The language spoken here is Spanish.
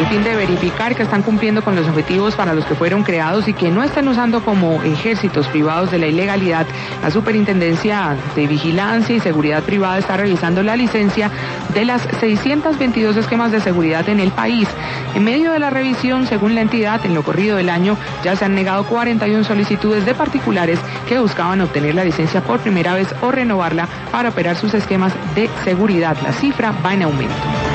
fin de verificar que están cumpliendo con los objetivos para los que fueron creados y que no estén usando como ejércitos privados de la ilegalidad, la Superintendencia de Vigilancia y Seguridad Privada está revisando la licencia de las 622 esquemas de seguridad en el país. En medio de la revisión, según la entidad, en lo corrido del año ya se han negado 41 solicitudes de particulares que buscaban obtener la licencia por primera vez o renovarla para operar sus esquemas de seguridad. La cifra va en aumento.